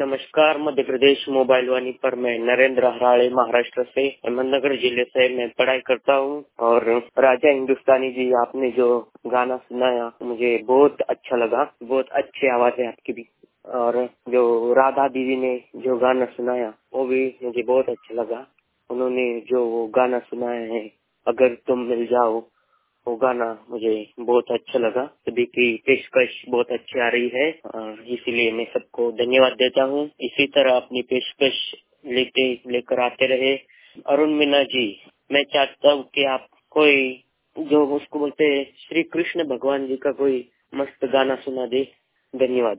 नमस्कार। मध्य प्रदेश मोबाइल वाणी पर मैं नरेंद्र हराळे महाराष्ट्र से अहमदनगर जिले से मैं पढ़ाई करता हूँ। और राजा हिंदुस्तानी जी आपने जो गाना सुनाया मुझे बहुत अच्छा लगा। बहुत अच्छी आवाज है आपकी भी। और जो राधा दीदी ने जो गाना सुनाया वो भी मुझे बहुत अच्छा लगा। उन्होंने जो वो गाना सुनाया है अगर तुम मिल जाओ, वो गाना मुझे बहुत अच्छा लगा। सभी की पेशकश बहुत अच्छी आ रही है और इसीलिए मैं सबको धन्यवाद देता हूँ। इसी तरह अपनी पेशकश लेकर आते रहे। अरुण मीना जी, मैं चाहता हूँ कि आप कोई जो उसको बोलते हैं श्री कृष्ण भगवान जी का कोई मस्त गाना सुना दे। धन्यवाद।